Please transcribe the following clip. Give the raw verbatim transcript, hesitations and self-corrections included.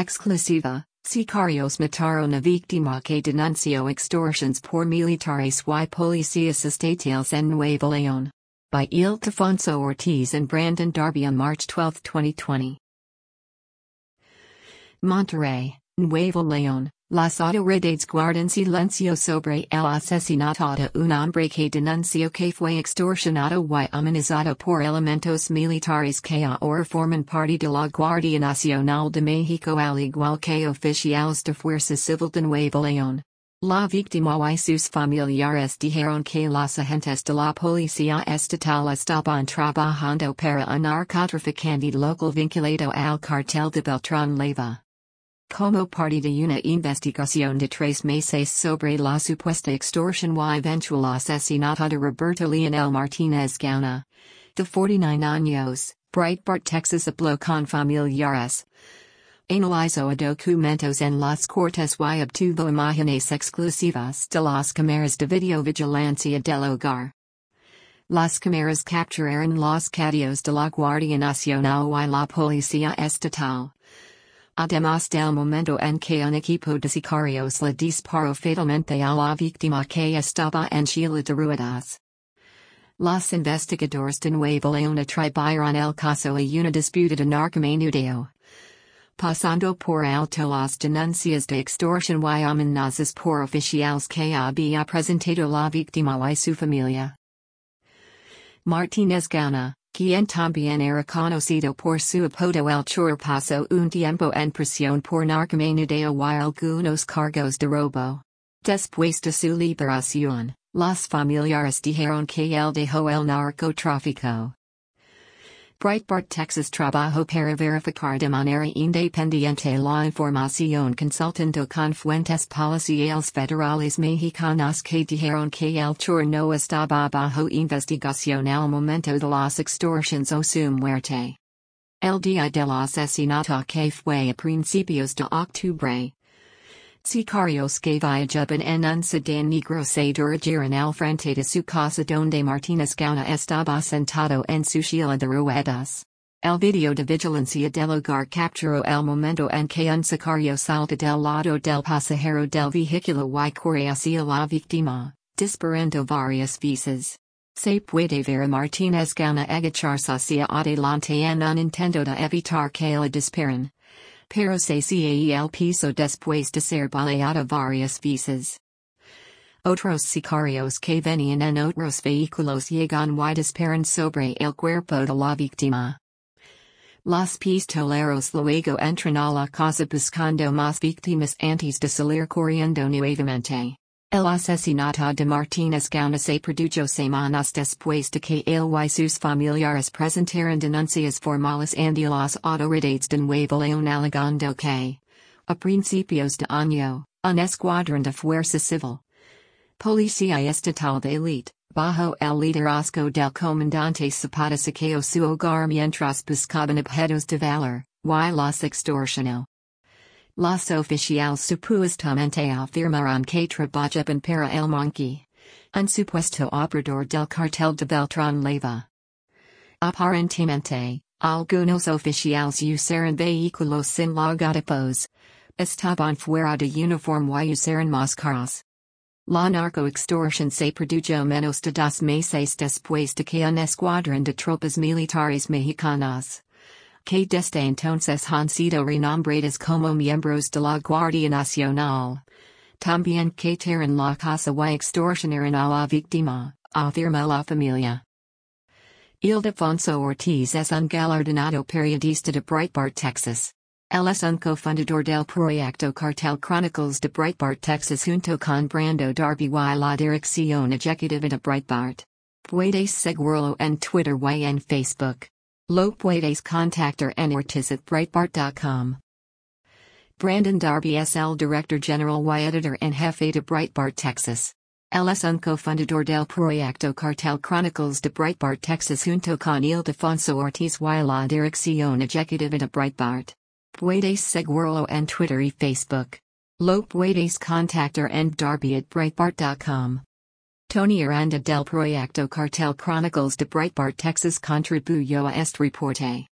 Exclusiva, Sicarios mataron a víctima que denunció extorsiones por militares y policías estatales en Nuevo León. By Ildefonso Ortiz and Brandon Darby on March twelfth, twenty twenty. Monterrey, Nuevo León. Las autoridades guardan silencio sobre el asesinato de un hombre que denunció que fue extorsionado y amenazado por elementos militares que ahora forman parte de la Guardia Nacional de México al igual que oficiales de Fuerza Civil de Nuevo León. La víctima y sus familiares dijeron que los agentes de la policía estatal estaban trabajando para un narcotraficante local vinculado al cartel de Beltrán Leiva. Como parte de una investigación de tres meses sobre la supuesta extorsión y eventual asesinato de Roberto Leonel Martínez Gaona, de cuarenta y nueve años, Breitbart Texas habló con familiares. Analizó documentos en las cortes y obtuvo imágenes exclusivas de las cámaras de videovigilancia del hogar. Las cámaras capturaron los cateos de la Guardia Nacional y la Policía Estatal. Además del momento en que un equipo de sicarios le disparó fatalmente a la víctima que estaba en silla de ruedas. Los investigadores de Nuevo León atribuyeron el caso a una disputa de narcomenudeo. Pasando por alto las denuncias de extorsión y amenazas por oficiales que había presentado la víctima y su familia. Martínez Gaona, quien también era conocido por su apodo El Chor, pasó un tiempo en prisión por narcomenudeo y algunos cargos de robo. Después de su liberación, los familiares dijeron que él dejó el narcotráfico. Breitbart Texas trabajó para verificar de manera independiente la información consultando con fuentes policiales federales mexicanas que dijeron que el Chor no estaba bajo investigación al momento de las extorsiones o su muerte. El día del asesinato, que fue a principios de octubre, sicarios que viajaban en un sedán negro se dirigieron al frente de su casa donde Martínez Gaona estaba sentado en su silla de ruedas. El video de vigilancia del hogar capturó el momento en que un sicario salta del lado del pasajero del vehículo y corre hacia la víctima, disparando varias veces. Se puede ver a Martínez Gaona agacharse hacia adelante en un intento de evitar que le disparen. Pero se cae el piso después de ser baleado varias veces. Otros sicarios que venían en otros vehículos llegan y disparan sobre el cuerpo de la víctima. Los pistoleros luego entran a la casa buscando más víctimas antes de salir corriendo nuevamente. El asesinato de Martínez Gaona se produjo semanas después de que él y sus familiares presentaran denuncias formales ante las autoridades de Nuevo León alegando que, a principios de año, un escuadrón de Fuerza Civil, Policía Estatal de Elite, bajo el liderazgo del comandante Zapata saqueó su hogar mientras buscaban objetos de valor, y los extorsionó. Los oficiales supuestamente afirmaron que trabajaban para el Monkey, un supuesto operador del cartel de Beltrán Leiva. Aparentemente, algunos oficiales usaron vehículos sin logotipos. Estaban fuera de uniforme y usaron máscaras. La narcoextorsión se produjo menos de dos meses después de que un escuadrón de tropas militares mexicanas, que desde entonces han sido renombradas como miembros de la Guardia Nacional, también cayeron la casa y extorsionaron a la víctima, afirma la familia. Ildefonso Ortiz es un galardonado periodista de Breitbart Texas. Él es un cofundador del proyecto Cartel Chronicles de Breitbart Texas junto con Brando Darby y la dirección ejecutiva de Breitbart. Puedes seguirlo en Twitter y en Facebook. Lo puedes contactar en ortiz at breitbart dot com. Brandon Darby es el director general y editor en jefe de Breitbart Texas. Él es un cofundador del proyecto Cartel Chronicles de Breitbart Texas junto con Ildefonso Ortiz y la dirección ejecutiva de Breitbart. Puedes seguirlo en Twitter y Facebook. Lo puedes contactar en darby at breitbart dot com. Tony Aranda del proyecto Cartel Chronicles de Breitbart Texas contribuyó a este reporte.